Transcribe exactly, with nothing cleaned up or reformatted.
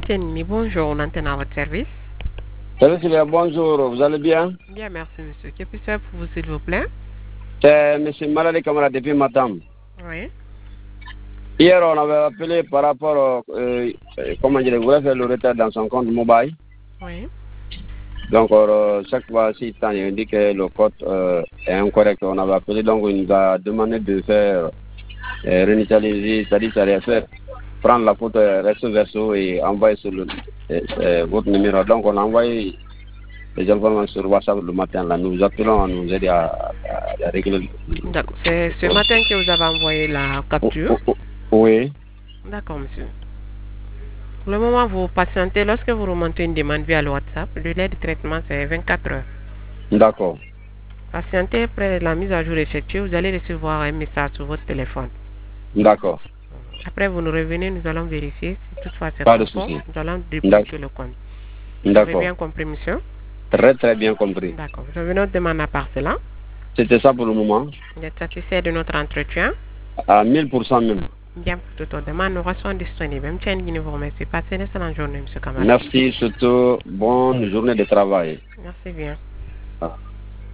Tienni, bonjour, on antenne à votre service. Salut Sylvia, bonjour, vous allez bien? Bien, merci monsieur. Que puis-je faire pour vous, s'il vous plaît? C'est M. Malali Kamara depuis Matam. Oui. Hier, on avait appelé par rapport au, euh, comment dire, vous avez fait le retard dans son compte mobile. Oui. Donc, euh, chaque fois, si tant il dit que le code euh, est incorrect, on avait appelé, donc il nous a demandé de faire euh, réinitialiser, c'est-à-dire c'est-à-dire faire prendre la photo euh, recto verso et envoyer sur le, euh, euh, votre numéro. Donc, on a envoyé les informations sur WhatsApp le matin. Là, nous appelons à nous aider à, à, à régler. D'accord. C'est ce matin que vous avez envoyé la capture. Oui. D'accord, monsieur. Pour le moment, vous patientez. Lorsque vous remontez une demande via le WhatsApp, le délai de traitement, c'est vingt-quatre heures. D'accord. Patientez, après la mise à jour effectuée, vous allez recevoir un message sur votre téléphone. D'accord. Après, vous nous revenez, nous allons vérifier si toutefois c'est Pas de conforme. souci. Nous allons débloquer le compte. Vous avez D'accord. bien compris, monsieur? Très très bien compris. D'accord. Je vais nous demander à part cela. C'était ça pour le moment. Vous êtes satisfait de notre entretien? À mille pour cent même. Bien, pour toute autre demande, nous restons disponibles. M. Tienni vous remercie. Passez une excellente journée, monsieur Kamara. Merci, surtout bonne journée de travail. Merci bien. Ah.